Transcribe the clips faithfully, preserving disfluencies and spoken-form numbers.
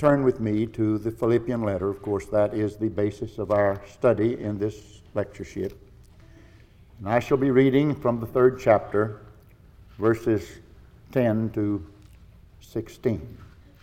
turn with me to the Philippian letter. Of course, that is the basis of our study in this lectureship. And I shall be reading from the third chapter, verses ten to sixteen.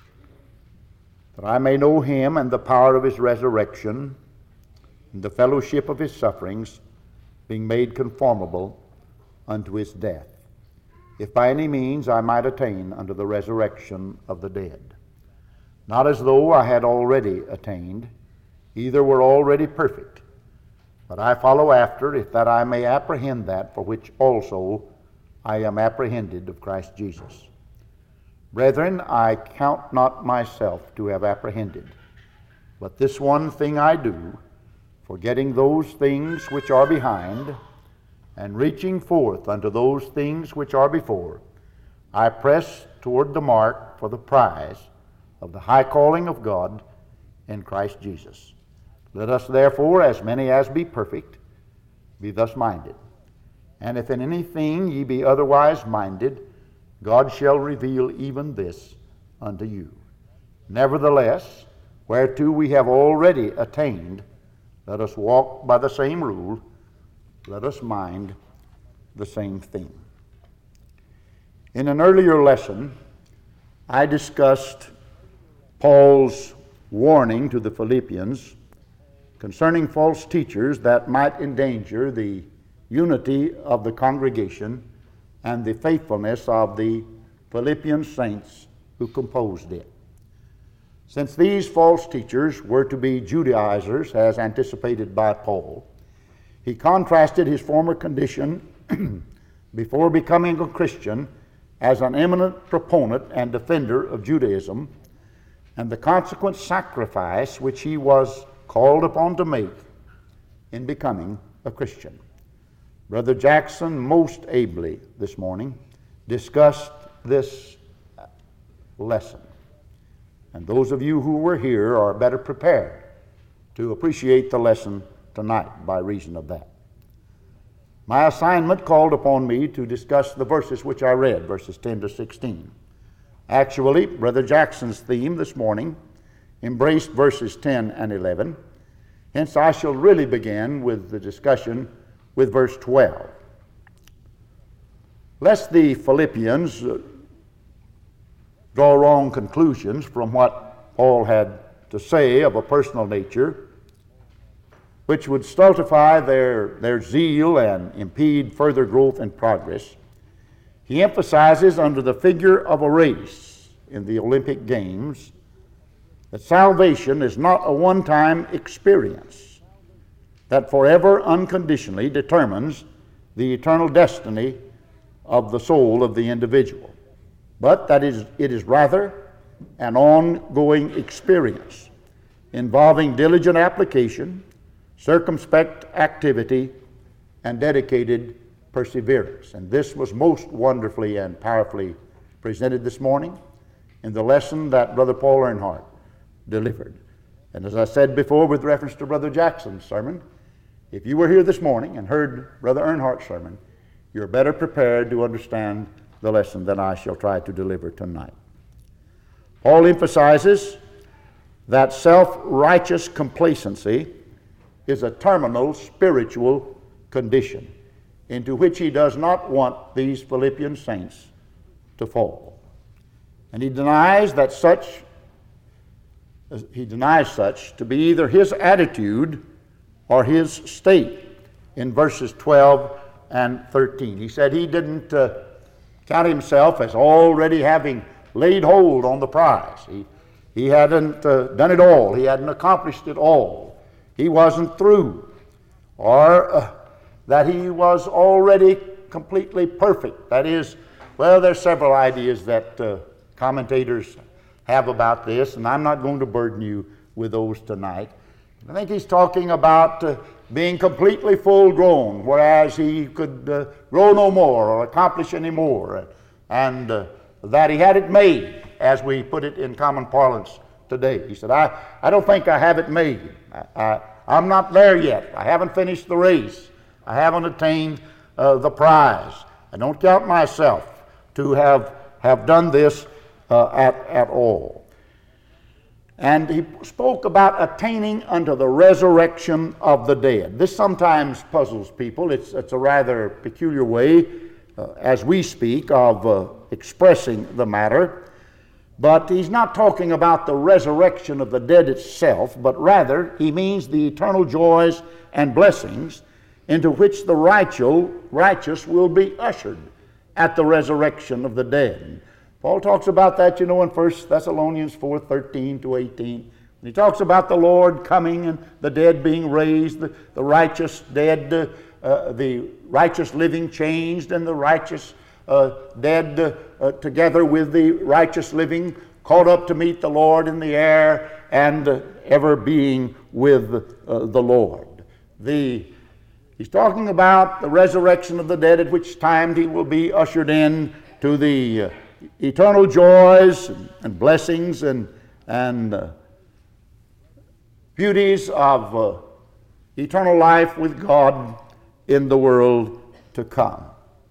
That I may know him and the power of his resurrection, and the fellowship of his sufferings, being made conformable unto his death, if by any means I might attain unto the resurrection of the dead. Not as though I had already attained, either were already perfect, but I follow after, if that I may apprehend that for which also I am apprehended of Christ Jesus. Brethren, I count not myself to have apprehended, but this one thing I do, forgetting those things which are behind, and reaching forth unto those things which are before, I press toward the mark for the prize of the high calling of God in Christ Jesus. Let us therefore, as many as be perfect, be thus minded. And if in anything ye be otherwise minded, God shall reveal even this unto you. Nevertheless, whereto we have already attained, let us walk by the same rule, let us mind the same thing. In an earlier lesson, I discussed Paul's warning to the Philippians concerning false teachers that might endanger the unity of the congregation and the faithfulness of the Philippian saints who composed it. Since these false teachers were to be Judaizers, as anticipated by Paul, he contrasted his former condition before becoming a Christian as an eminent proponent and defender of Judaism, and the consequent sacrifice which he was called upon to make in becoming a Christian. Brother Jackson most ably this morning discussed this lesson. And those of you who were here are better prepared to appreciate the lesson tonight by reason of that. My assignment called upon me to discuss the verses which I read, verses ten to sixteen. Actually, Brother Jackson's theme this morning embraced verses ten and eleven. Hence, I shall really begin with the discussion with verse twelve. Lest the Philippians uh, draw wrong conclusions from what Paul had to say of a personal nature, which would stultify their, their zeal and impede further growth and progress, he emphasizes under the figure of a race in the Olympic Games that salvation is not a one-time experience that forever unconditionally determines the eternal destiny of the soul of the individual, but that is, it is rather an ongoing experience involving diligent application, circumspect activity, and dedicated perseverance. And this was most wonderfully and powerfully presented this morning in the lesson that Brother Paul Earnhardt delivered. And as I said before with reference to Brother Jackson's sermon, if you were here this morning and heard Brother Earnhardt's sermon, you're better prepared to understand the lesson than I shall try to deliver tonight. Paul emphasizes that self-righteous complacency is a terminal spiritual condition into which he does not want these Philippian saints to fall. And he denies that such he denies such to be either his attitude or his state in verses twelve and thirteen. He said he didn't uh, count himself as already having laid hold on the prize. He, he hadn't uh, done it all. He hadn't accomplished it all. He wasn't through. Or uh, that he was already completely perfect. That is, well, there's several ideas that uh, commentators have about this, and I'm not going to burden you with those tonight. I think he's talking about uh, being completely full grown, whereas he could uh, grow no more or accomplish any more, and uh, that he had it made, as we put it in common parlance today. He said, I, I don't think I have it made. I, I, I'm not there yet. I haven't finished the race. I haven't attained uh, the prize. I don't count myself to have, have done this uh, at, at all. And he spoke about attaining unto the resurrection of the dead. This sometimes puzzles people. It's, it's a rather peculiar way, uh, as we speak, of uh, expressing the matter. But he's not talking about the resurrection of the dead itself, but rather he means the eternal joys and blessings into which the righteous, righteous will be ushered at the resurrection of the dead. Paul talks about that, you know, in First Thessalonians four, thirteen to eighteen. He talks about the Lord coming and the dead being raised, the, the righteous dead, uh, uh, the righteous living changed, and the righteous uh, dead uh, uh, together with the righteous living caught up to meet the Lord in the air, and uh, ever being with uh, the Lord. The He's talking about the resurrection of the dead, at which time he will be ushered in to the uh, eternal joys and, and blessings and, and uh, beauties of uh, eternal life with God in the world to come.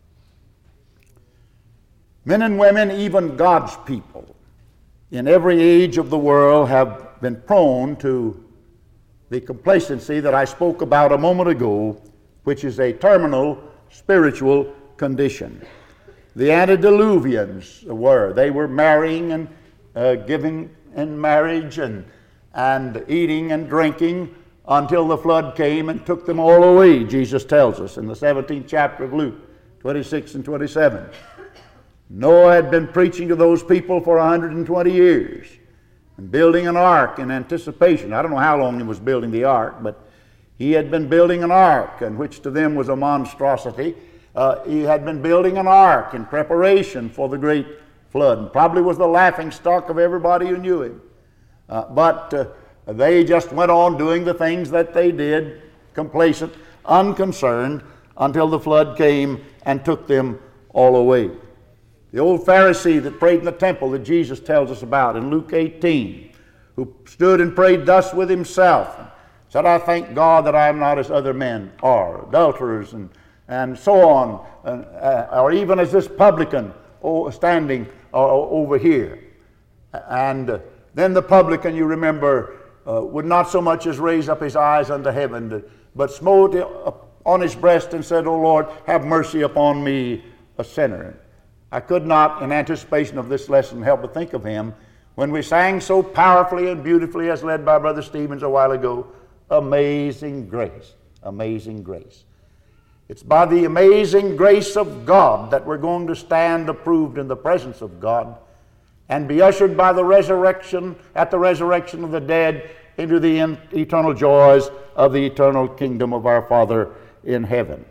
Men and women, even God's people, in every age of the world have been prone to the complacency that I spoke about a moment ago, which is a terminal spiritual condition. The antediluvians were. They were marrying and uh, giving in marriage and, and eating and drinking until the flood came and took them all away, Jesus tells us in the seventeenth chapter of Luke, twenty-six and twenty-seven. Noah had been preaching to those people for one hundred twenty years and building an ark in anticipation. I don't know how long he was building the ark, but he had been building an ark, and which to them was a monstrosity. Uh, he had been building an ark in preparation for the great flood, and probably was the laughing stock of everybody who knew him. Uh, but uh, they just went on doing the things that they did, complacent, unconcerned, until the flood came and took them all away. The old Pharisee that prayed in the temple that Jesus tells us about in Luke eighteen, who stood and prayed thus with himself, said, I thank God that I am not as other men are, adulterers and, and so on, and, uh, or even as this publican oh, standing uh, over here. And uh, then the publican, you remember, uh, would not so much as raise up his eyes unto heaven, but smote on his breast and said, O Lord, have mercy upon me, a sinner. I could not, in anticipation of this lesson, help but think of him when we sang so powerfully and beautifully, as led by Brother Stevens a while ago, Amazing Grace, Amazing Grace. It's by the amazing grace of God that we're going to stand approved in the presence of God and be ushered by the resurrection, at the resurrection of the dead, into the in, eternal joys of the eternal kingdom of our Father in heaven.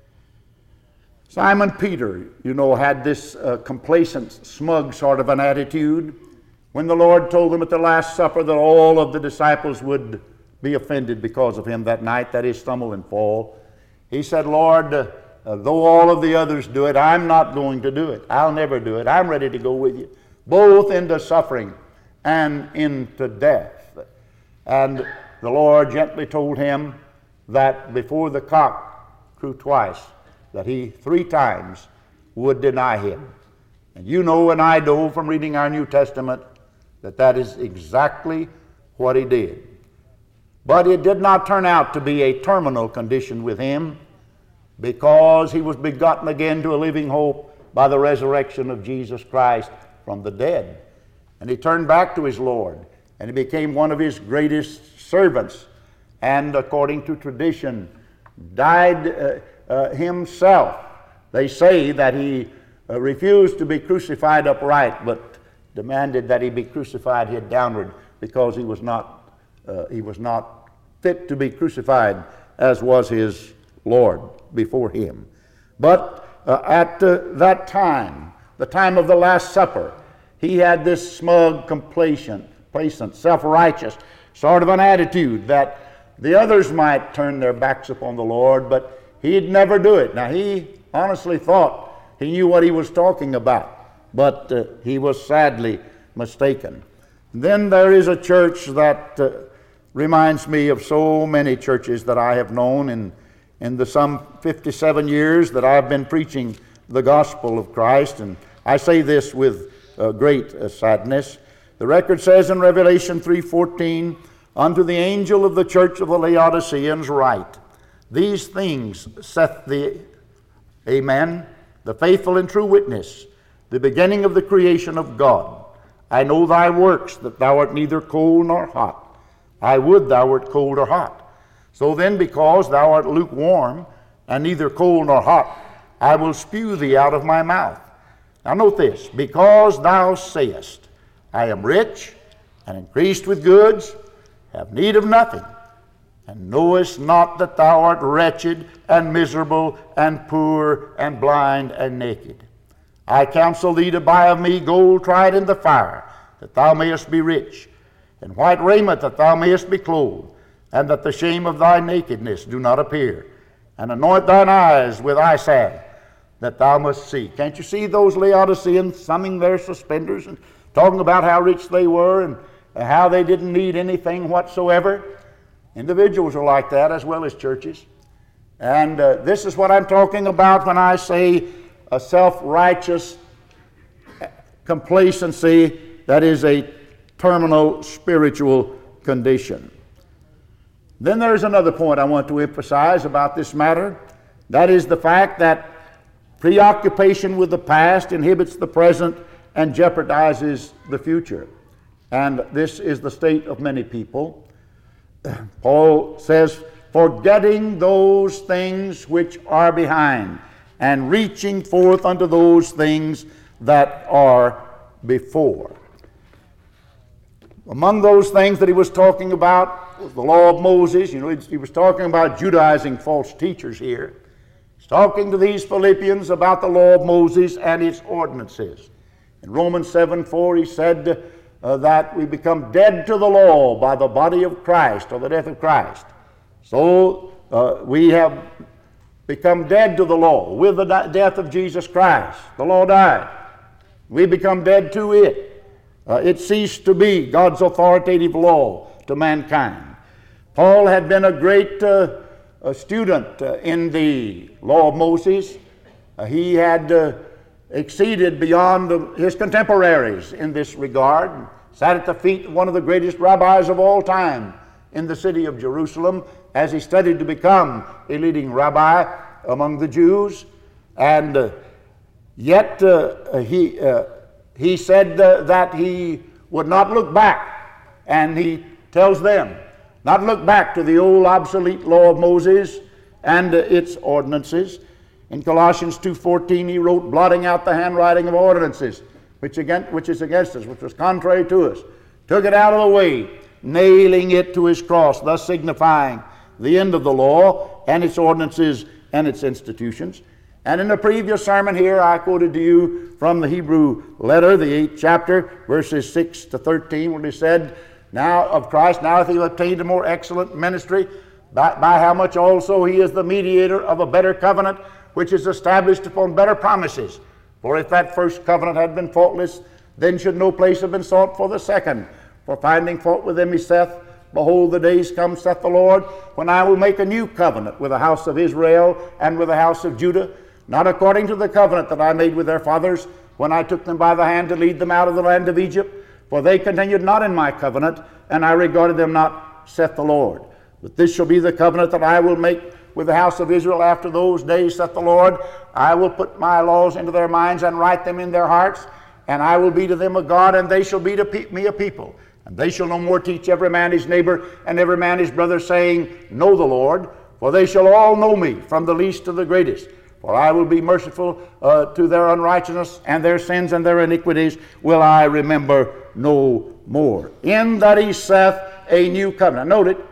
Simon Peter, you know, had this uh, complacent, smug sort of an attitude when the Lord told them at the Last Supper that all of the disciples would be offended because of him that night, that is, stumble and fall. He said, Lord, uh, uh, though all of the others do it, I'm not going to do it. I'll never do it. I'm ready to go with you, both into suffering and into death. And the Lord gently told him that before the cock crew twice, that he three times would deny him. And you know and I know from reading our New Testament that that is exactly what he did. But it did not turn out to be a terminal condition with him, because he was begotten again to a living hope by the resurrection of Jesus Christ from the dead. And he turned back to his Lord, and he became one of his greatest servants, and according to tradition, died uh, uh, himself. They say that he uh, refused to be crucified upright, but demanded that he be crucified head downward, because he was not Uh, he was not fit to be crucified as was his Lord before him. But uh, at uh, that time, the time of the Last Supper, he had this smug, complacent, complacent, self-righteous sort of an attitude that the others might turn their backs upon the Lord, but he'd never do it. Now, he honestly thought he knew what he was talking about, but uh, he was sadly mistaken. Then there is a church that uh, reminds me of so many churches that I have known in, in the some fifty-seven years that I've been preaching the gospel of Christ. And I say this with uh, great uh, sadness. The record says in Revelation three fourteen, unto the angel of the church of the Laodiceans write, these things saith the Amen, the faithful and true witness, the beginning of the creation of God. I know thy works, that thou art neither cold nor hot. I would thou wert cold or hot. So then, because thou art lukewarm, and neither cold nor hot, I will spew thee out of my mouth. Now note this, because thou sayest, I am rich, and increased with goods, have need of nothing, and knowest not that thou art wretched, and miserable, and poor, and blind, and naked. I counsel thee to buy of me gold tried in the fire, that thou mayest be rich, and white raiment, that thou mayest be clothed, and that the shame of thy nakedness do not appear. And anoint thine eyes with eye salve, that thou must see. Can't you see those Laodiceans summing their suspenders and talking about how rich they were and how they didn't need anything whatsoever? Individuals are like that as well as churches. And uh, this is what I'm talking about when I say a self-righteous complacency that is a terminal spiritual condition. Then there's another point I want to emphasize about this matter. That is the fact that preoccupation with the past inhibits the present and jeopardizes the future. And this is the state of many people. Paul says, forgetting those things which are behind, and reaching forth unto those things that are before. Among those things that he was talking about was the law of Moses. You know, he was talking about Judaizing false teachers here. He's talking to these Philippians about the law of Moses and its ordinances. In Romans seven four, he said uh, that we become dead to the law by the body of Christ, or the death of Christ. So uh, we have become dead to the law with the death of Jesus Christ. The law died. We become dead to it. Uh, it ceased to be God's authoritative law to mankind. Paul had been a great uh, a student uh, in the law of Moses. Uh, he had uh, exceeded beyond the, his contemporaries in this regard. Sat at the feet of one of the greatest rabbis of all time in the city of Jerusalem as he studied to become a leading rabbi among the Jews. And uh, yet uh, he... Uh, He said uh, that he would not look back, and he tells them, not look back to the old obsolete law of Moses and uh, its ordinances. In Colossians two fourteen, he wrote, blotting out the handwriting of ordinances, which, against, which is against us, which was contrary to us, took it out of the way, nailing it to his cross, thus signifying the end of the law and its ordinances and its institutions. And in the previous sermon here, I quoted to you from the Hebrew letter, the eighth chapter, verses six to thirteen, where he said, now of Christ, now hath he obtained a more excellent ministry, by, by how much also he is the mediator of a better covenant, which is established upon better promises. For if that first covenant had been faultless, then should no place have been sought for the second. For finding fault with them, he saith, behold, the days come, saith the Lord, when I will make a new covenant with the house of Israel and with the house of Judah, not according to the covenant that I made with their fathers when I took them by the hand to lead them out of the land of Egypt. For they continued not in my covenant, and I regarded them not, saith the Lord. But this shall be the covenant that I will make with the house of Israel after those days, saith the Lord. I will put my laws into their minds and write them in their hearts, and I will be to them a God, and they shall be to pe- me a people. And they shall no more teach every man his neighbor and every man his brother, saying, know the Lord, for they shall all know me, from the least to the greatest. For I will be merciful uh, to their unrighteousness, and their sins and their iniquities will I remember no more. In that he saith a new covenant. Note it.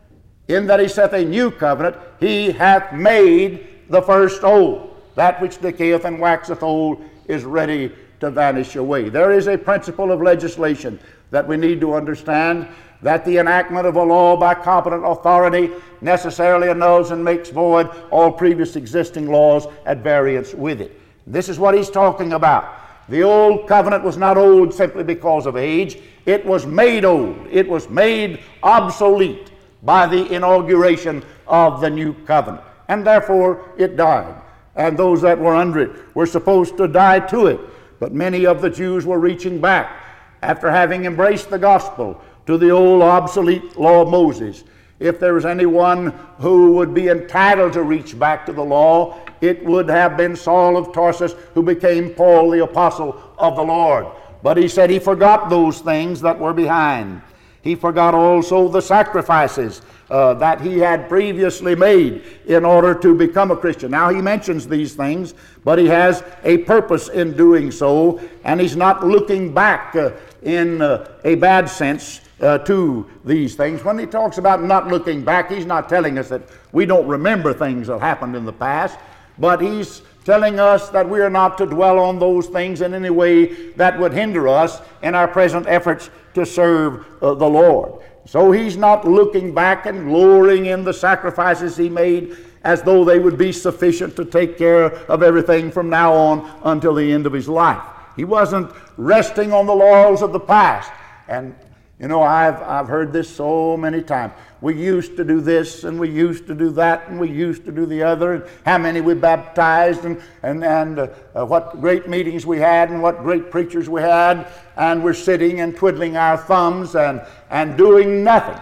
In that he saith a new covenant, he hath made the first old. That which decayeth and waxeth old is ready to vanish away. There is a principle of legislation that we need to understand, that the enactment of a law by competent authority necessarily annuls and makes void all previous existing laws at variance with it. This is what he's talking about. The old covenant was not old simply because of age. It was made old. It was made obsolete by the inauguration of the new covenant. And therefore it died. And those that were under it were supposed to die to it. But many of the Jews were reaching back after having embraced the gospel, to the old obsolete law of Moses. If there was anyone who would be entitled to reach back to the law, it would have been Saul of Tarsus, who became Paul, the apostle of the Lord. But he said he forgot those things that were behind. He forgot also the sacrifices uh, that he had previously made in order to become a Christian. Now he mentions these things, but he has a purpose in doing so, and he's not looking back uh, in uh, a bad sense uh, to these things. When he talks about not looking back, he's not telling us that we don't remember things that happened in the past, but he's telling us that we are not to dwell on those things in any way that would hinder us in our present efforts to serve uh, the Lord. So he's not looking back and glorying in the sacrifices he made as though they would be sufficient to take care of everything from now on until the end of his life. He wasn't resting on the laurels of the past. And you know, I've, I've heard this so many times. We used to do this, and we used to do that, and we used to do the other, and how many we baptized, and, and, and uh, uh, what great meetings we had, and what great preachers we had, and we're sitting and twiddling our thumbs and, and doing nothing.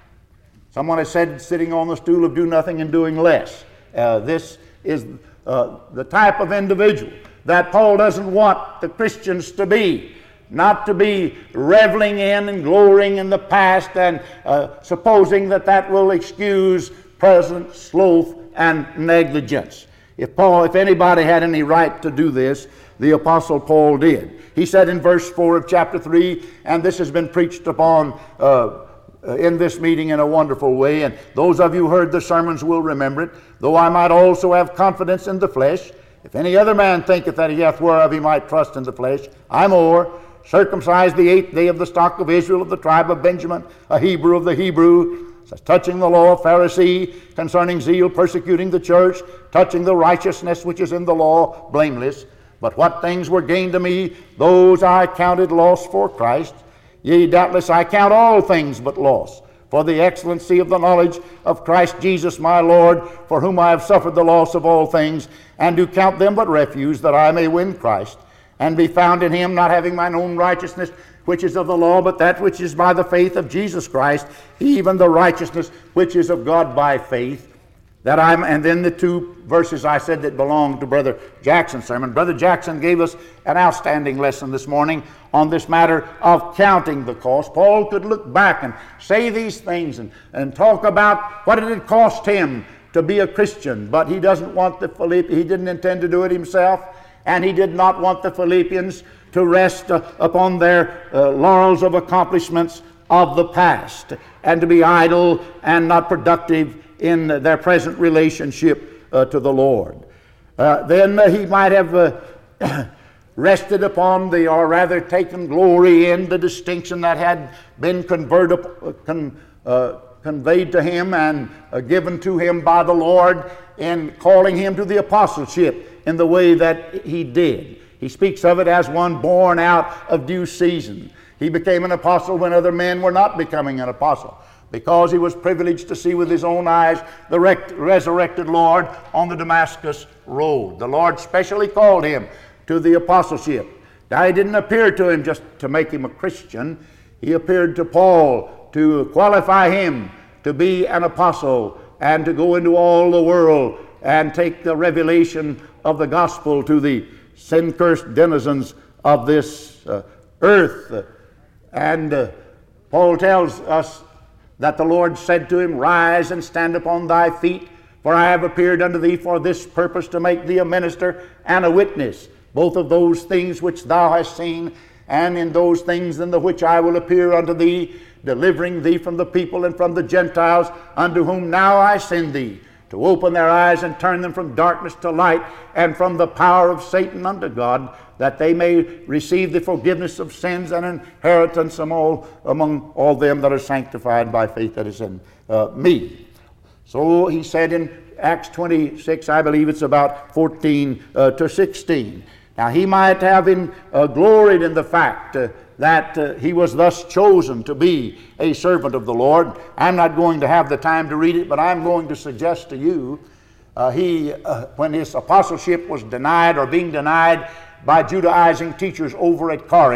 Someone has said sitting on the stool of do nothing and doing less. Uh, this is uh, the type of individual that Paul doesn't want the Christians to be. Not to be reveling in and glorying in the past and uh, supposing that that will excuse present sloth and negligence. If Paul, if anybody had any right to do this, the Apostle Paul did. He said in verse four of chapter three, and this has been preached upon uh, in this meeting in a wonderful way, and those of you who heard the sermons will remember it. Though I might also have confidence in the flesh, if any other man thinketh that he hath whereof he might trust in the flesh, I more, circumcised the eighth day of the stock of Israel, of the tribe of Benjamin, a Hebrew of the Hebrew, as touching the law, Pharisee, concerning zeal, persecuting the church, touching the righteousness which is in the law, blameless. But what things were gained to me, those I counted loss for Christ. Yea, doubtless I count all things but loss, for the excellency of the knowledge of Christ Jesus my Lord, for whom I have suffered the loss of all things, and do count them but refuse, that I may win Christ, and be found in him, not having mine own righteousness, which is of the law, but that which is by the faith of Jesus Christ, even the righteousness which is of God by faith. That I'm, and then the two verses I said that belong to Brother Jackson's sermon. Brother Jackson gave us an outstanding lesson this morning on this matter of counting the cost. Paul could look back and say these things and, and talk about what it had cost him to be a Christian, but he doesn't want the Philippians, he didn't intend to do it himself. And he did not want the Philippians to rest uh, upon their uh, laurels of accomplishments of the past and to be idle and not productive in their present relationship uh, to the Lord. Uh, then uh, he might have uh, rested upon the, or rather taken glory in the distinction that had been converted, uh, con, uh, conveyed to him and uh, given to him by the Lord in calling him to the apostleship in the way that he did. He speaks of it as one born out of due season. He became an apostle when other men were not becoming an apostle, because he was privileged to see with his own eyes the rec- resurrected Lord on the Damascus road. The Lord specially called him to the apostleship. Now, he didn't appear to him just to make him a Christian. He appeared to Paul to qualify him to be an apostle and to go into all the world and take the revelation of the gospel to the sin-cursed denizens of this uh, earth. And uh, Paul tells us that the Lord said to him, Rise and stand upon thy feet, for I have appeared unto thee for this purpose, to make thee a minister and a witness, both of those things which thou hast seen, and in those things in the which I will appear unto thee, delivering thee from the people and from the Gentiles, unto whom now I send thee, to open their eyes and turn them from darkness to light, and from the power of Satan unto God, that they may receive the forgiveness of sins and inheritance among all, among all them that are sanctified by faith that is in uh, me. So he said in Acts twenty-six, I believe it's about fourteen uh, to sixteen. Now he might have in, uh, gloried in the fact uh, that uh, he was thus chosen to be a servant of the Lord. I'm not going to have the time to read it, but I'm going to suggest to you, uh, he, uh, when his apostleship was denied or being denied by Judaizing teachers over at Corinth,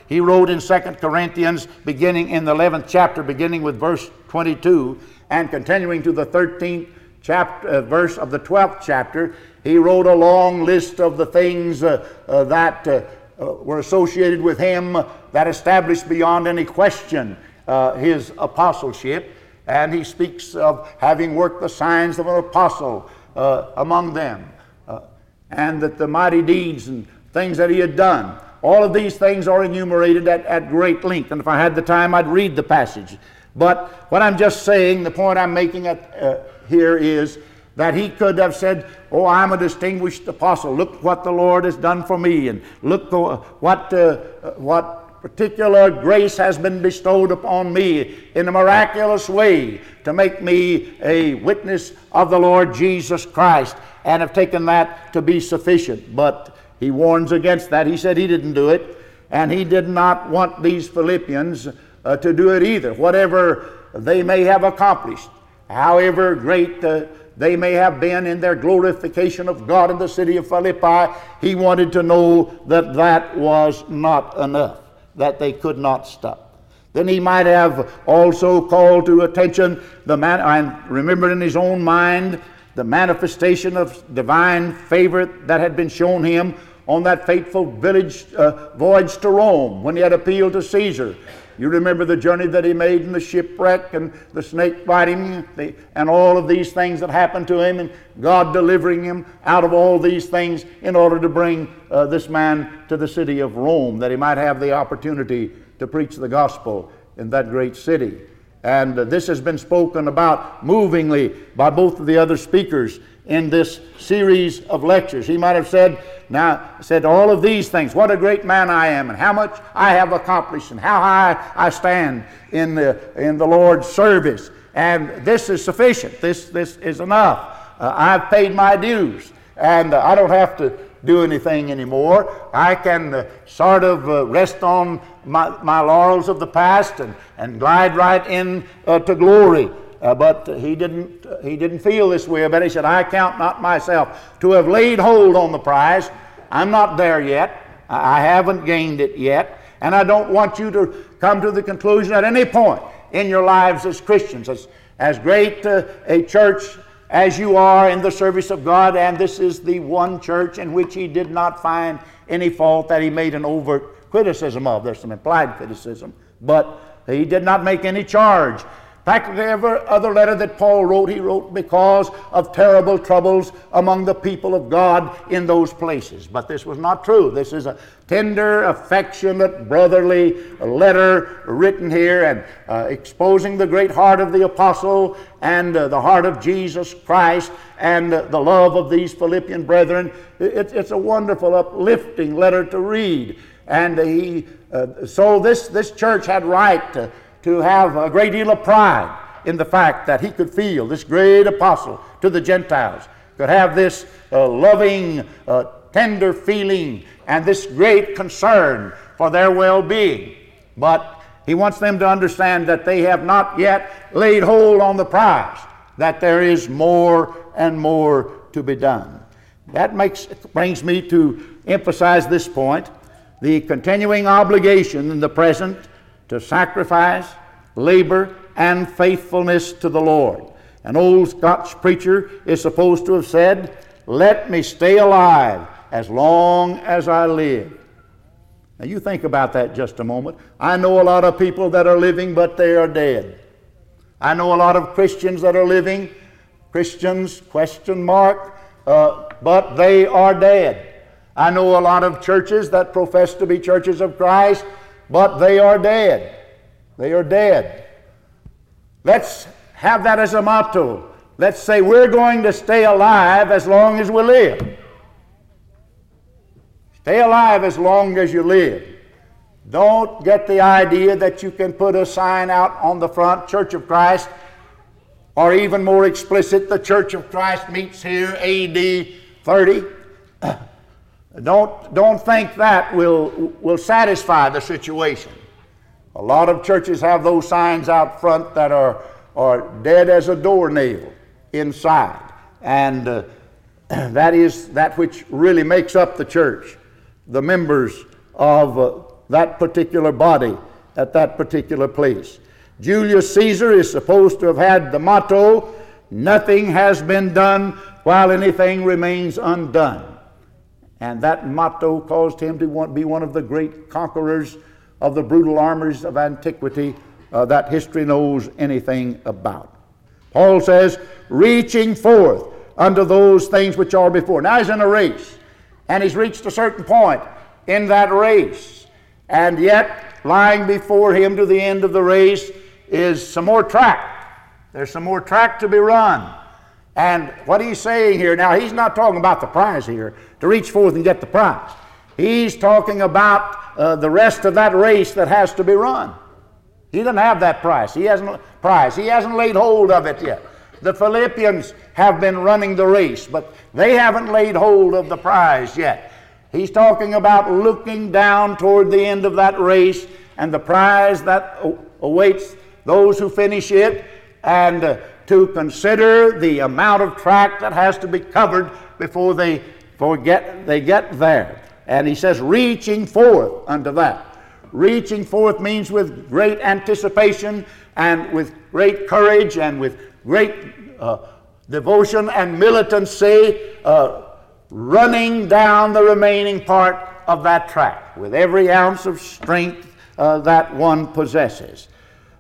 He wrote in Second Corinthians, beginning in the eleventh chapter, beginning with verse twenty-two, and continuing to the thirteenth chapter, uh, verse of the twelfth chapter, he wrote a long list of the things uh, uh, that uh, uh, were associated with him, that established beyond any question uh, his apostleship. And he speaks of having worked the signs of an apostle uh, among them, uh, and that the mighty deeds and things that he had done. All of these things are enumerated at, at great length, and if I had the time, I'd read the passage. But what I'm just saying, the point I'm making at, uh, here is that he could have said, oh, I'm a distinguished apostle. Look what the Lord has done for me, and look uh, what, uh, what particular grace has been bestowed upon me in a miraculous way to make me a witness of the Lord Jesus Christ, and have taken that to be sufficient. But he warns against that. He said he didn't do it, and he did not want these Philippians uh, to do it either. Whatever they may have accomplished, however great uh, they may have been in their glorification of God in the city of Philippi, he wanted to know that that was not enough, that they could not stop. Then he might have also called to attention the man, and remembered in his own mind the manifestation of divine favor that had been shown him on that fateful village uh, voyage to Rome when he had appealed to Caesar. You remember the journey that he made in the shipwreck, and the snake biting, the, and all of these things that happened to him, and God delivering him out of all these things in order to bring uh, this man to the city of Rome, that he might have the opportunity to preach the gospel in that great city. And uh, this has been spoken about movingly by both of the other speakers in this series of lectures. He might have said, now, said all of these things, what a great man I am, and how much I have accomplished, and how high I stand in the, in the Lord's service. And this is sufficient. This, this is enough. Uh, I've paid my dues, and uh, I don't have to do anything anymore. I can uh, sort of uh, rest on my, my laurels of the past and, and glide right in uh, to glory. Uh, but he didn't uh, he didn't feel this way about it. He said, I count not myself to have laid hold on the prize. I'm not there yet. I haven't gained it yet. And I don't want you to come to the conclusion at any point in your lives as Christians, as, as great uh, a church as you are in the service of God, and this is the one church in which he did not find any fault that he made an overt criticism of. There's some implied criticism, but he did not make any charge. Practically every other letter that Paul wrote, he wrote because of terrible troubles among the people of God in those places. But this was not true. This is a tender, affectionate, brotherly letter written here, and uh, exposing the great heart of the apostle and uh, the heart of Jesus Christ and uh, the love of these Philippian brethren. It, it's a wonderful, uplifting letter to read. And he, uh, so this, this church had right to to have a great deal of pride in the fact that he could feel, this great apostle to the Gentiles, could have this uh, loving, uh, tender feeling and this great concern for their well-being. But he wants them to understand that they have not yet laid hold on the prize, that there is more and more to be done. That makes, brings me to emphasize this point, the continuing obligation in the present to sacrifice, labor, and faithfulness to the Lord. An old Scotch preacher is supposed to have said, let me stay alive as long as I live. Now you think about that just a moment. I know a lot of people that are living, but they are dead. I know a lot of Christians that are living, Christians, question mark, uh, but they are dead. I know a lot of churches that profess to be churches of Christ, but they are dead. They are dead. Let's have that as a motto. Let's say we're going to stay alive as long as we live. Stay alive as long as you live. Don't get the idea that you can put a sign out on the front, Church of Christ, or even more explicit, the Church of Christ meets here A D thirty. Don't, don't think that will, will satisfy the situation. A lot of churches have those signs out front that are, are dead as a doornail inside. And uh, that is that which really makes up the church. The members of uh, that particular body at that particular place. Julius Caesar is supposed to have had the motto, nothing has been done while anything remains undone. And that motto caused him to be one of the great conquerors of the brutal armies of antiquity uh, that history knows anything about. Paul says, reaching forth unto those things which are before. Now he's in a race, and he's reached a certain point in that race, and yet lying before him to the end of the race is some more track. There's some more track to be run. And what he's saying here, now he's not talking about the prize here, to reach forth and get the prize. He's talking about uh, the rest of that race that has to be run. He doesn't have that prize. He hasn't prize. He hasn't laid hold of it yet. The Philippians have been running the race, but they haven't laid hold of the prize yet. He's talking about looking down toward the end of that race and the prize that awaits those who finish it, and uh, to consider the amount of track that has to be covered before they forget they get there. And he says, reaching forth unto that. Reaching forth means with great anticipation and with great courage and with great uh, devotion and militancy, uh, running down the remaining part of that track with every ounce of strength uh, that one possesses.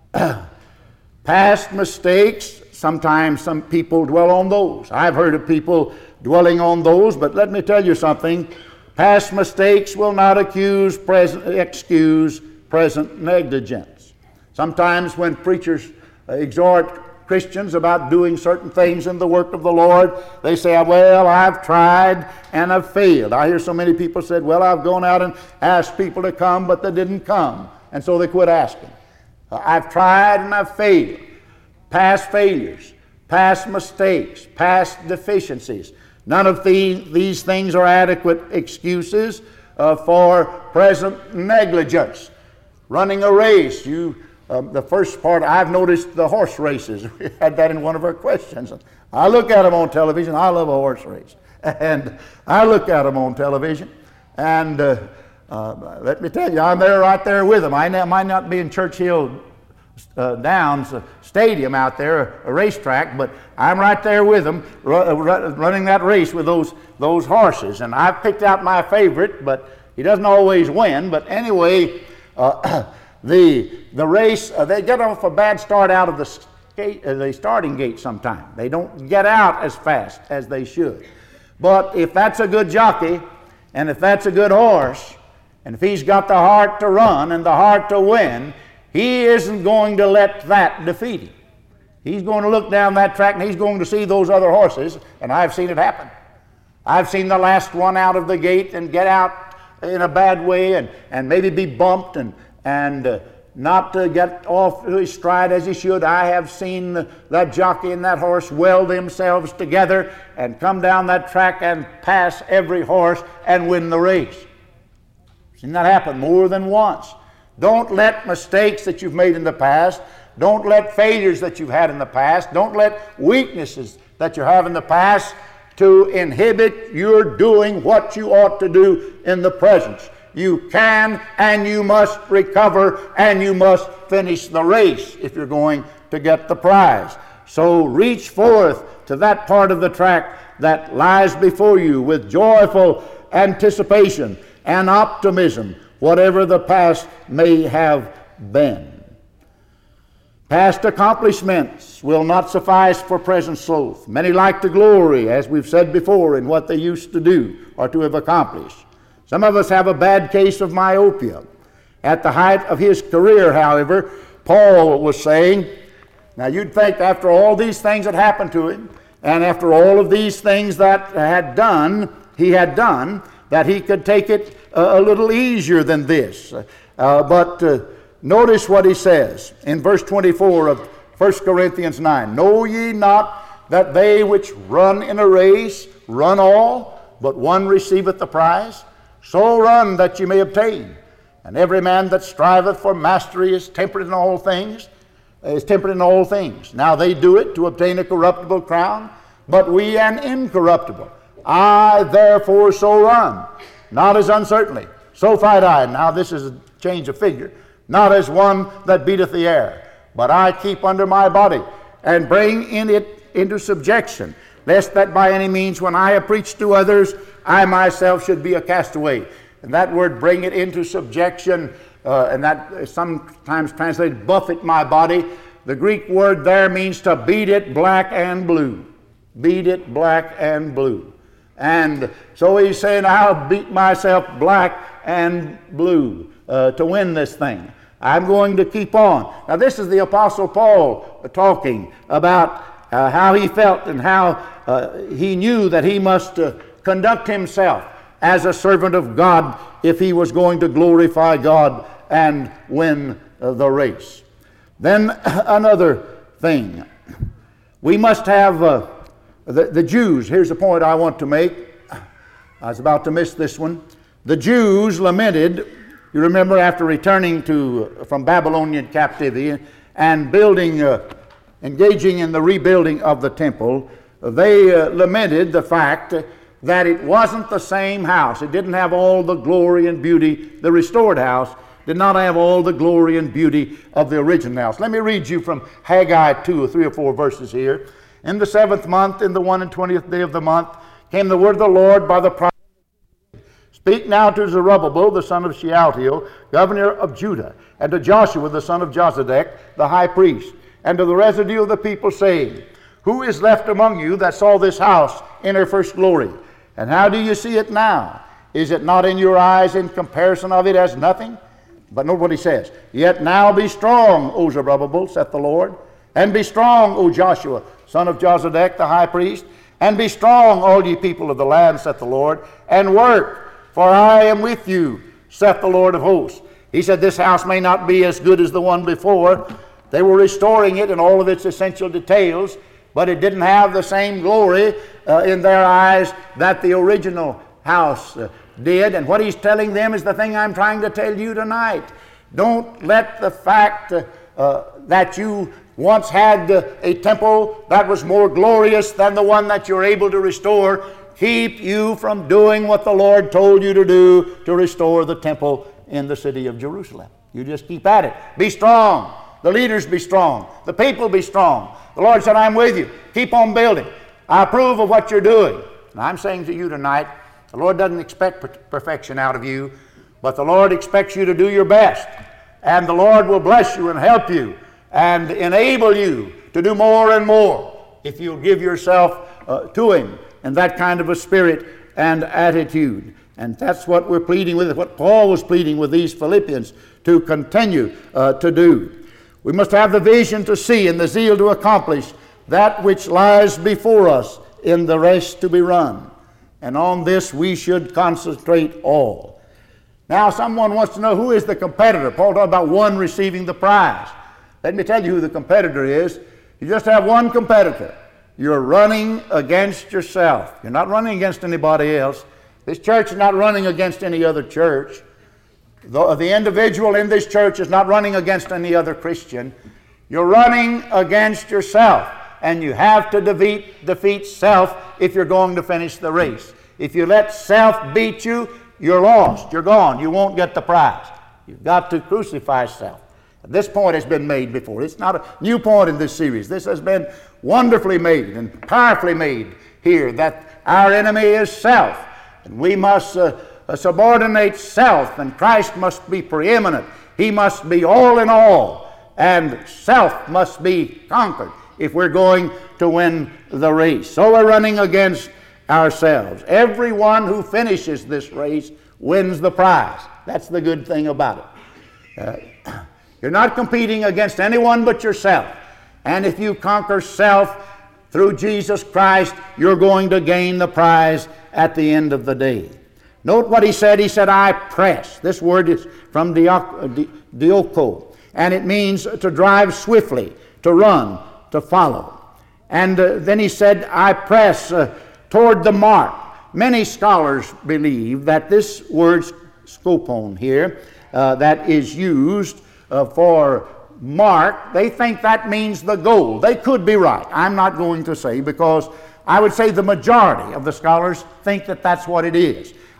Past mistakes, sometimes some people dwell on those. I've heard of people dwelling on those, but let me tell you something. Past mistakes will not accuse present, excuse present negligence. Sometimes when preachers exhort Christians about doing certain things in the work of the Lord, they say, well, I've tried and I've failed. I hear so many people said, well, I've gone out and asked people to come, but they didn't come, and so they quit asking. I've tried and I've failed. Past failures, past mistakes, past deficiencies. None of the, these things are adequate excuses uh, for present negligence. Running a race, you Um, the first part, I've noticed the horse races. We had that in one of our questions. I look at them on television. I love a horse race. And I look at them on television. And uh, uh, let me tell you, I'm there right there with them. I might not be in Churchill uh, Downs uh, Stadium out there, a racetrack, but I'm right there with them ru- ru- running that race with those, those horses. And I've picked out my favorite, but he doesn't always win. But anyway, uh, The the race, uh, they get off a bad start out of the, skate, uh, the starting gate sometime. They don't get out as fast as they should. But if that's a good jockey, and if that's a good horse, and if he's got the heart to run and the heart to win, he isn't going to let that defeat him. He's going to look down that track and he's going to see those other horses, and I've seen it happen. I've seen the last one out of the gate and get out in a bad way and, and maybe be bumped and and uh, not to get off his stride as he should. I have seen the, that jockey and that horse weld themselves together and come down that track and pass every horse and win the race. I've seen that happen more than once. Don't let mistakes that you've made in the past, don't let failures that you've had in the past, don't let weaknesses that you have in the past to inhibit your doing what you ought to do in the present. You can and you must recover and you must finish the race if you're going to get the prize. So reach forth to that part of the track that lies before you with joyful anticipation and optimism, whatever the past may have been. Past accomplishments will not suffice for present sloth. Many like to glory, as we've said before, in what they used to do or to have accomplished. Some of us have a bad case of myopia. At the height of his career, however, Paul was saying, now you'd think after all these things that happened to him, and after all of these things that had done, he had done, that he could take it a, a little easier than this. Uh, but uh, notice what he says in verse twenty-four of First Corinthians nine. Know ye not that they which run in a race run all, but one receiveth the prize? So run that ye may obtain. And every man that striveth for mastery is temperate in all things, is temperate in all things. Now they do it to obtain a corruptible crown, but we an incorruptible. I therefore so run, not as uncertainly. So fight I. Now this is change of figure, not as one that beateth the air, but I keep under my body, and bring in it into subjection, lest that by any means when I have preached to others, I myself should be a castaway. And that word, bring it into subjection, uh, and that is sometimes translated buffet my body. The Greek word there means to beat it black and blue. Beat it black and blue. And so he's saying, I'll beat myself black and blue uh, to win this thing. I'm going to keep on. Now this is the Apostle Paul talking about uh, how he felt and how uh, he knew that he must uh, conduct himself as a servant of God if he was going to glorify God and win uh, the race. Then another thing. We must have uh, the, the Jews. Here's the point I want to make. I was about to miss this one. The Jews lamented, you remember, after returning to from Babylonian captivity and building, uh, engaging in the rebuilding of the temple, they uh, lamented the fact that it wasn't the same house. It didn't have all the glory and beauty. The restored house did not have all the glory and beauty of the original house. Let me read you from Haggai two, or three or four verses here. In the seventh month, in the one and twentieth day of the month, came the word of the Lord by the prophet. Speak now to Zerubbabel, the son of Shealtiel, governor of Judah, and to Joshua, the son of Josedek, the high priest, and to the residue of the people, saying, Who is left among you that saw this house in her first glory? And how do you see it now? Is it not in your eyes in comparison of it as nothing? But note what he says. Yet now be strong, O Zerubbabel, saith the Lord, and be strong, O Joshua, son of Josedek, the high priest, and be strong, all ye people of the land, saith the Lord, and work, for I am with you, saith the Lord of hosts. He said this house may not be as good as the one before. They were restoring it in all of its essential details, but it didn't have the same glory uh, in their eyes that the original house uh, did. And what he's telling them is the thing I'm trying to tell you tonight. Don't let the fact uh, uh, that you once had uh, a temple that was more glorious than the one that you're able to restore keep you from doing what the Lord told you to do to restore the temple in the city of Jerusalem. You just keep at it. Be strong. The leaders be strong. The people be strong. The Lord said, I'm with you. Keep on building. I approve of what you're doing. And I'm saying to you tonight, the Lord doesn't expect per- perfection out of you, but the Lord expects you to do your best. And the Lord will bless you and help you and enable you to do more and more if you'll give yourself uh, to Him in that kind of a spirit and attitude. And that's what we're pleading with, what Paul was pleading with these Philippians to continue uh, to do. We must have the vision to see and the zeal to accomplish that which lies before us in the race to be run. And on this we should concentrate all. Now someone wants to know, who is the competitor? Paul talked about one receiving the prize. Let me tell you who the competitor is. You just have one competitor. You're running against yourself. You're not running against anybody else. This church is not running against any other church. The, the individual in this church is not running against any other Christian. You're running against yourself. And you have to defeat, defeat self if you're going to finish the race. If you let self beat you, you're lost. You're gone. You won't get the prize. You've got to crucify self. This point has been made before. It's not a new point in this series. This has been wonderfully made and powerfully made here, that our enemy is self. And we must uh, uh, subordinate self, and Christ must be preeminent. He must be all in all, and self must be conquered if we're going to win the race. So we're running against ourselves. Everyone who finishes this race wins the prize. That's the good thing about it. Uh, You're not competing against anyone but yourself. And if you conquer self through Jesus Christ, you're going to gain the prize at the end of the day. Note what he said. He said, I press. This word is from dioko, and it means to drive swiftly, to run, to follow. And uh, then he said, I press uh, toward the mark. Many scholars believe that this word scopon here uh, that is used Uh, for mark, they think that means the goal. They could be right. I'm not going to say, because I would say the majority of the scholars think that that's what it is.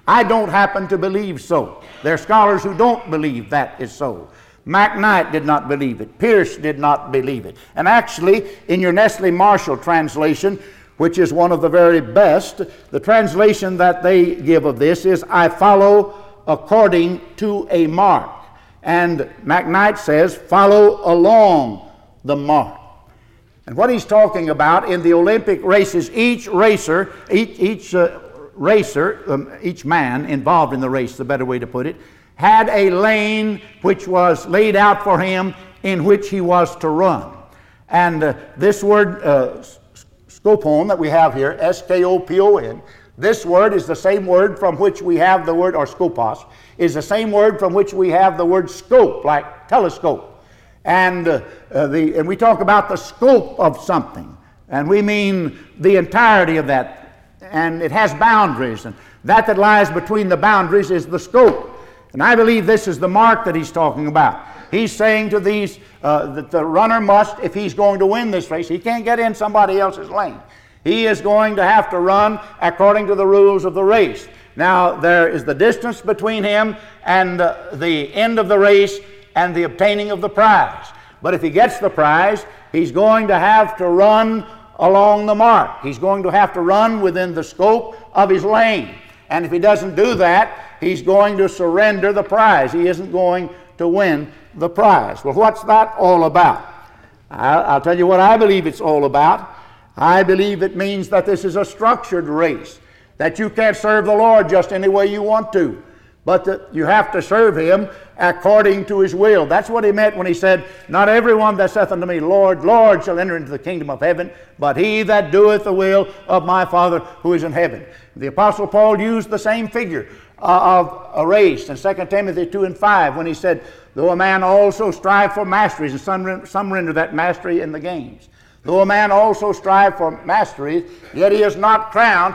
I don't happen to believe so. There are scholars who don't believe that is so. McKnight did not believe it. Pierce did not believe it. And actually, in your Nestle Marshall translation, which is one of the very best, the translation that they give of this is, I follow according to a mark. And McKnight says, follow along the mark. And what he's talking about in the Olympic races, each racer, each, each uh, racer, um, each man involved in the race, the better way to put it, had a lane which was laid out for him in which he was to run. And uh, this word, uh, skopon, that we have here, S K O P O N, this word is the same word from which we have the word, or skopos, is the same word from which we have the word scope, like telescope. And, uh, uh, the, and we talk about the scope of something, and we mean the entirety of that. And it has boundaries, and that that lies between the boundaries is the scope. And I believe this is the mark that he's talking about. He's saying to these uh, that the runner must, if he's going to win this race, he can't get in somebody else's lane. He is going to have to run according to the rules of the race. Now, there is the distance between him and uh, the end of the race and the obtaining of the prize. But if he gets the prize, he's going to have to run along the mark. He's going to have to run within the scope of his lane. And if he doesn't do that, he's going to surrender the prize. He isn't going to win the prize. Well, what's that all about? I'll, I'll tell you what I believe it's all about. I believe it means that this is a structured race, that you can't serve the Lord just any way you want to, but that you have to serve Him according to His will. That's what He meant when He said, not everyone that saith unto me, Lord, Lord, shall enter into the kingdom of heaven, but he that doeth the will of my Father who is in heaven. The Apostle Paul used the same figure uh, of a race in Second Timothy two and five when he said, though a man also strive for masteries, and some, some render that mastery in the games. Though a man also strive for masteries, yet he is not crowned,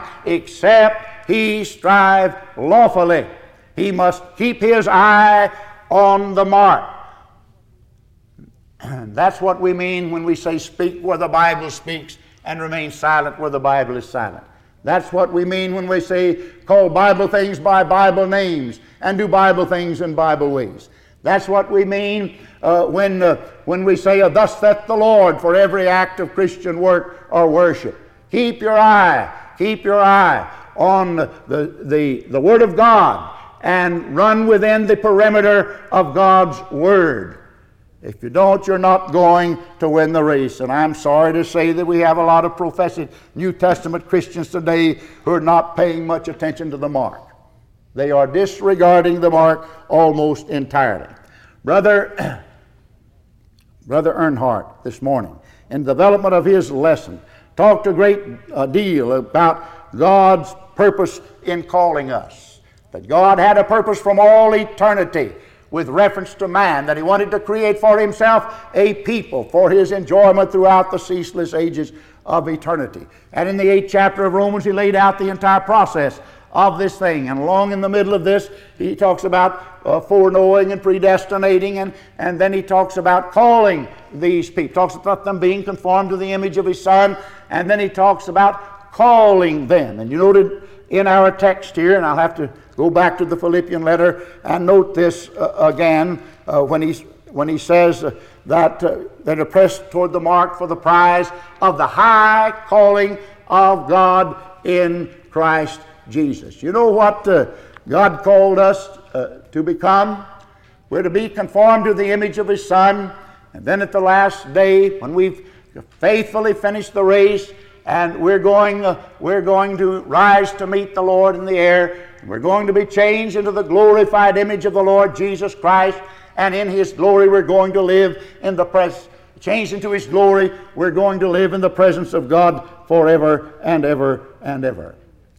except he strive lawfully. He must keep his eye on the mark. And that's what we mean when we say speak where the Bible speaks and remain silent where the Bible is silent. That's what we mean when we say call Bible things by Bible names and do Bible things in Bible ways. That's what we mean uh, when, uh, when we say, thus saith the Lord, for every act of Christian work or worship. Keep your eye, keep your eye on the, the, the Word of God and run within the perimeter of God's Word. If you don't, you're not going to win the race. And I'm sorry to say that we have a lot of professed New Testament Christians today who are not paying much attention to the mark. They are disregarding the mark almost entirely. Brother, Brother Earnhardt this morning, in the development of his lesson, talked a great uh, deal about God's purpose in calling us. That God had a purpose from all eternity with reference to man, that He wanted to create for Himself a people for His enjoyment throughout the ceaseless ages of eternity. And in the eighth chapter of Romans, he laid out the entire process of this thing. And along in the middle of this, he talks about uh, foreknowing and predestinating, and, and then he talks about calling these people. Talks about them being conformed to the image of His Son, and then he talks about calling them. And you noted in our text here, and I'll have to go back to the Philippian letter and note this uh, again uh, when, he's, when he says uh, that uh, that are pressed toward the mark for the prize of the high calling of God in Christ Jesus. You know what uh, God called us uh, to become? We're to be conformed to the image of His Son, and then at the last day, when we've faithfully finished the race, and we're going, uh, we're going to rise to meet the Lord in the air, and we're going to be changed into the glorified image of the Lord Jesus Christ, and in His glory we're going to live in the presence. Changed into His glory, we're going to live in the presence of God forever and ever and ever.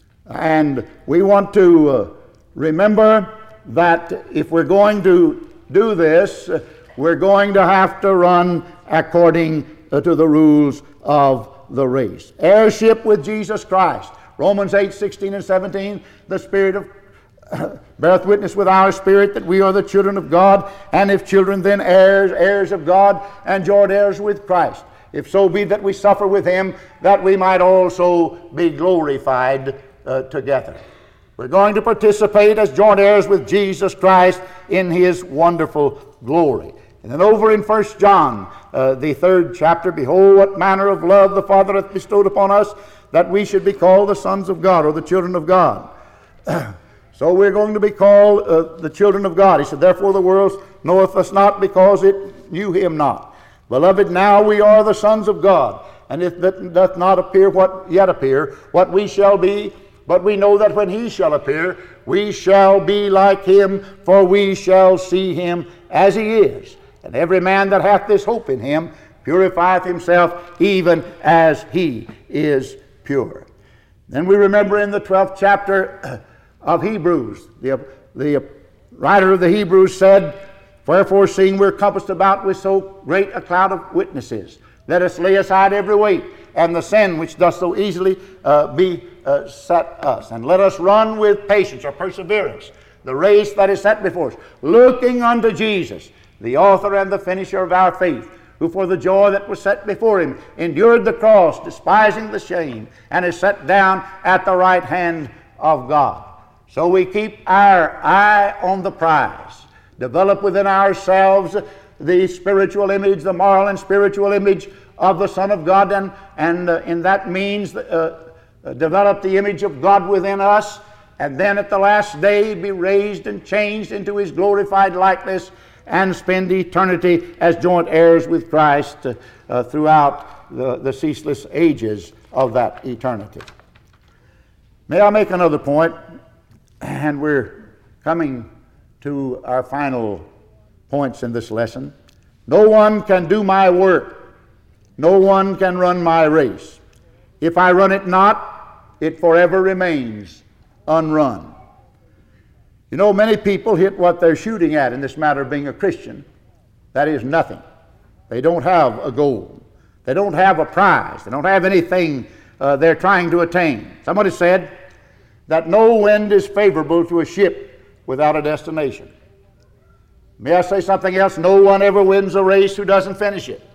And we want to uh, remember that if we're going to do this, uh, we're going to have to run according uh, to the rules of the race. Heirship with Jesus Christ. Romans eight, sixteen and seventeen, the Spirit of uh, beareth witness with our spirit that we are the children of God, and if children, then heirs, heirs of God, and joint heirs with Christ. If so be that we suffer with Him, that we might also be glorified Uh, together. We're going to participate as joint heirs with Jesus Christ in His wonderful glory. And then over in First John, uh, the third chapter, behold, what manner of love the Father hath bestowed upon us, that we should be called the sons of God, or the children of God. So we're going to be called uh, the children of God. He said, therefore the world knoweth us not, because it knew Him not. Beloved, now we are the sons of God, and it doth not appear what yet appear, what we shall be, but we know that when He shall appear, we shall be like Him, for we shall see Him as He is. And every man that hath this hope in Him purifieth himself, even as He is pure. Then we remember in the twelfth chapter of Hebrews, the, the writer of the Hebrews said, wherefore, seeing we're compassed about with so great a cloud of witnesses, let us lay aside every weight and the sin which doth so easily uh, be uh, set us, and let us run with patience or perseverance the race that is set before us, looking unto Jesus, the author and the finisher of our faith, who for the joy that was set before Him endured the cross, despising the shame, and is set down at the right hand of God. So we keep our eye on the prize, develop within ourselves the spiritual image, the moral and spiritual image of the Son of God, and, and uh, in that means uh, uh, develop the image of God within us, and then at the last day be raised and changed into His glorified likeness, and spend eternity as joint heirs with Christ uh, uh, throughout the, the ceaseless ages of that eternity. May I make another point? And we're coming to our final points in this lesson. No one can do my work. No one can run my race. If I run it not, it forever remains unrun. You know, many people hit what they're shooting at in this matter of being a Christian. That is nothing. They don't have a goal. They don't have a prize. They don't have anything uh, they're trying to attain. Somebody said that no wind is favorable to a ship without a destination. May I say something else? No one ever wins a race who doesn't finish it.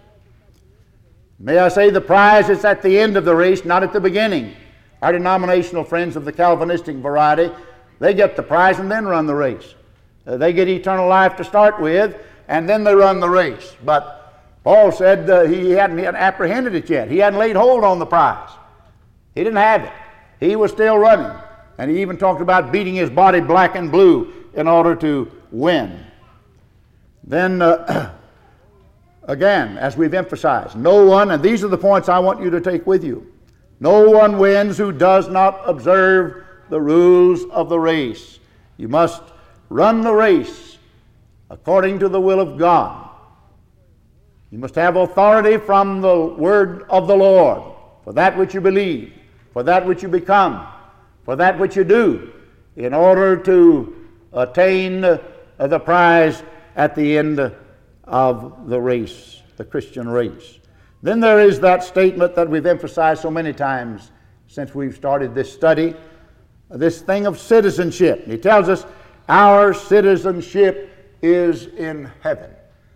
May I say the prize is at the end of the race, not at the beginning. Our denominational friends of the Calvinistic variety, they get the prize and then run the race. Uh, they get eternal life to start with, and then they run the race. But Paul said uh, he hadn't, he hadn't apprehended it yet. He hadn't laid hold on the prize. He didn't have it. He was still running. And he even talked about beating his body black and blue in order to win. Then, uh, again, as we've emphasized, no one, and these are the points I want you to take with you, no one wins who does not observe the rules of the race. You must run the race according to the will of God. You must have authority from the word of the Lord for that which you believe, for that which you become, for that which you do, in order to attain the prize at the end of the race, the Christian race. Then there is that statement that we've emphasized so many times since we've started this study, this thing of citizenship. He tells us our citizenship is in heaven.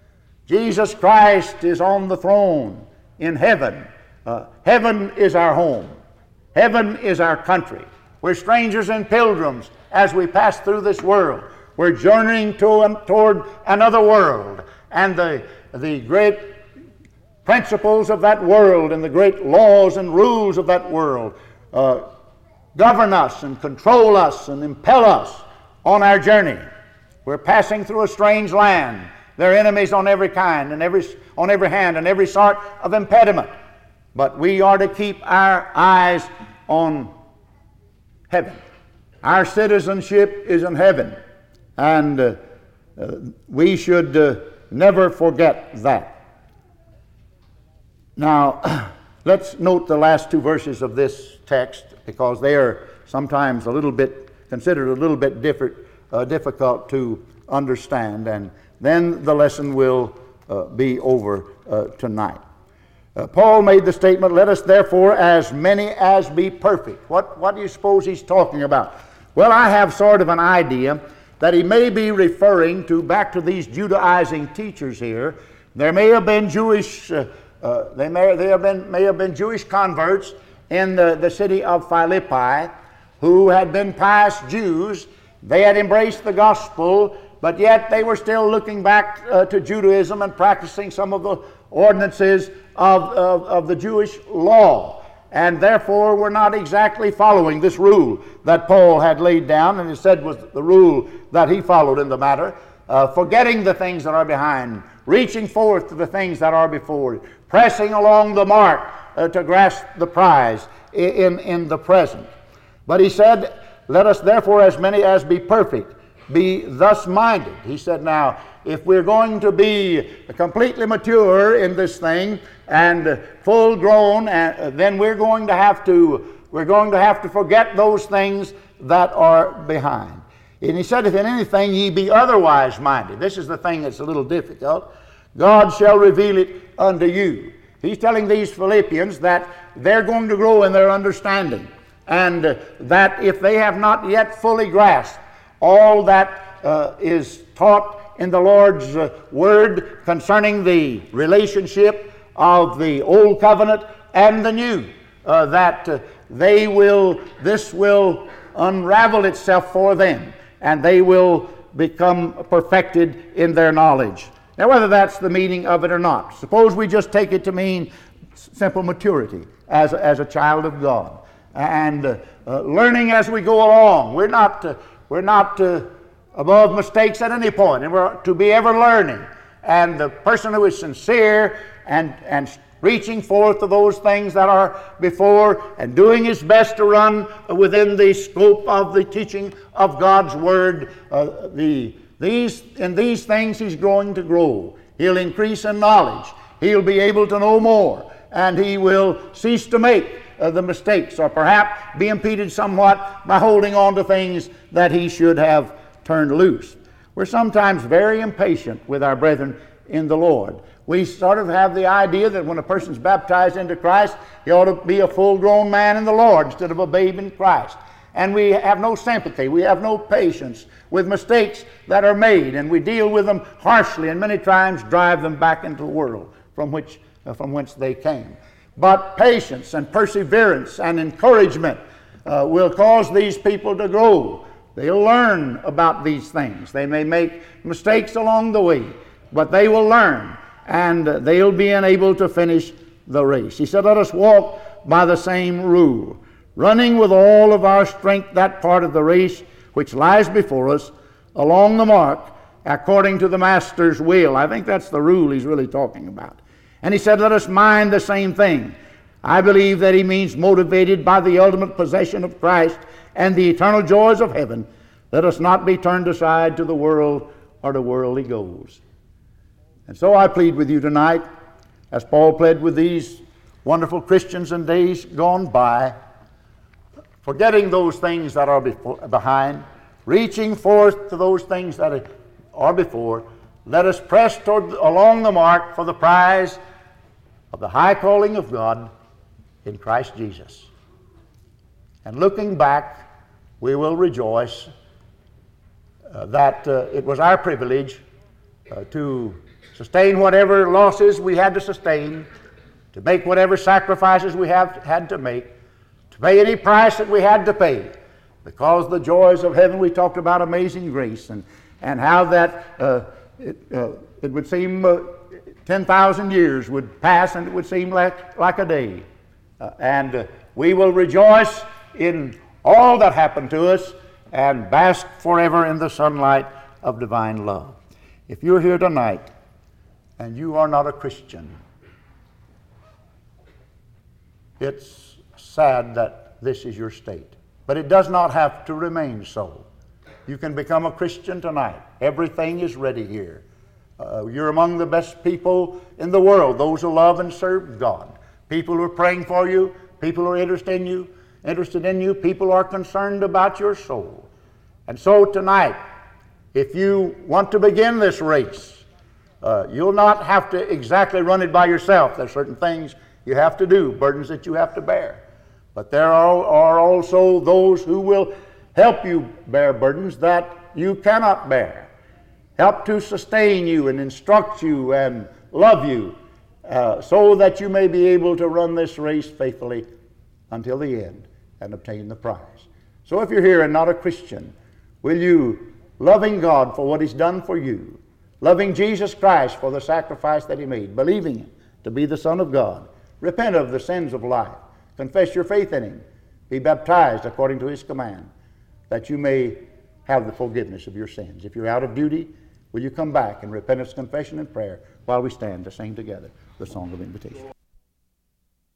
Jesus Christ is on the throne in heaven. Uh, heaven is our home. Heaven is our country. We're strangers and pilgrims as we pass through this world. We're journeying to, toward another world, and the, the great principles of that world and the great laws and rules of that world uh, govern us and control us and impel us on our journey. We're passing through a strange land. There are enemies on every kind and every, on every hand and every sort of impediment. But we are to keep our eyes on heaven. Our citizenship is in heaven, and uh, uh, we should uh, never forget that. Now, let's note the last two verses of this text, because they are sometimes a little bit considered a little bit different, uh, difficult to understand, and then the lesson will uh, be over uh, tonight. Uh, Paul made the statement, let us therefore as many as be perfect. What, what do you suppose he's talking about? Well, I have sort of an idea that he may be referring to back to these Judaizing teachers here. There may have been Jewish, uh, uh, they may, they have been, may have been Jewish converts in the, the city of Philippi who had been pious Jews. They had embraced the gospel, but yet they were still looking back uh, to Judaism and practicing some of the ordinances of, of, of the Jewish law, and therefore were not exactly following this rule that Paul had laid down, and he said was the rule that he followed in the matter, uh, forgetting the things that are behind, reaching forth to the things that are before, pressing along the mark uh, to grasp the prize in, in the present. But he said, let us therefore, as many as be perfect, be thus minded. He said, now, if we're going to be completely mature in this thing and full grown, uh, then we're going to have to we're going to have to forget those things that are behind. And he said, if in anything ye be otherwise minded, this is the thing that's a little difficult, God shall reveal it unto you. He's telling these Philippians that they're going to grow in their understanding, and uh, that if they have not yet fully grasped all that uh, is taught in the Lord's uh, Word concerning the relationship of the Old Covenant and the New, uh, that uh, they will, this will unravel itself for them, and they will become perfected in their knowledge. Now, whether that's the meaning of it or not, suppose we just take it to mean simple maturity as a, as a child of God, and uh, uh, learning as we go along. We're not uh, we're not uh, above mistakes at any point, and we're to be ever learning. And the person who is sincere and and reaching forth to those things that are before, and doing his best to run within the scope of the teaching of God's Word, uh, the these in these things he's going to grow. He'll increase in knowledge. He'll be able to know more, and he will cease to make uh, the mistakes, or perhaps be impeded somewhat by holding on to things that he should have turned loose. We're sometimes very impatient with our brethren in the Lord. We sort of have the idea that when a person's baptized into Christ, he ought to be a full-grown man in the Lord instead of a babe in Christ. And we have no sympathy, we have no patience with mistakes that are made, and we deal with them harshly, and many times drive them back into the world from which uh, from whence they came. But patience and perseverance and encouragement uh, will cause these people to grow. They'll learn about these things. They may make mistakes along the way, but they will learn, and uh, they'll be enabled to finish the race. He said, let us walk by the same rule, running with all of our strength that part of the race which lies before us, along the mark, according to the Master's will. I think that's the rule he's really talking about. And he said, let us mind the same thing. I believe that he means motivated by the ultimate possession of Christ and the eternal joys of heaven. Let us not be turned aside to the world or to worldly goals. And so I plead with you tonight, as Paul pled with these wonderful Christians in days gone by, forgetting those things that are before, behind, reaching forth to those things that are before, let us press toward, along the mark for the prize of the high calling of God in Christ Jesus. And looking back, we will rejoice uh, that uh, it was our privilege uh, to sustain whatever losses we had to sustain, to make whatever sacrifices we have had to make, to pay any price that we had to pay, because the joys of heaven. We talked about amazing grace, and, and how that uh, it, uh, it would seem uh, ten thousand years would pass, and it would seem like, like a day. Uh, and uh, we will rejoice in all that happened to us and bask forever in the sunlight of divine love. If you're here tonight and you are not a Christian, it's sad that this is your state. But it does not have to remain so. You can become a Christian tonight. Everything is ready here. Uh, you're among the best people in the world, those who love and serve God. People who are praying for you, people who are interested in you, interested in you, people who are concerned about your soul. And so tonight, if you want to begin this race, uh, you'll not have to exactly run it by yourself. There are certain things you have to do, burdens that you have to bear. But there are, are also those who will help you bear burdens that you cannot bear, help to sustain you and instruct you and love you, uh, so that you may be able to run this race faithfully until the end and obtain the prize. So if you're here and not a Christian, will you, loving God for what He's done for you, loving Jesus Christ for the sacrifice that He made, believing Him to be the Son of God, repent of the sins of life, confess your faith in Him, be baptized according to His command, that you may have the forgiveness of your sins. If you're out of duty, will you come back in repentance, confession, and prayer while we stand to sing together the song of invitation.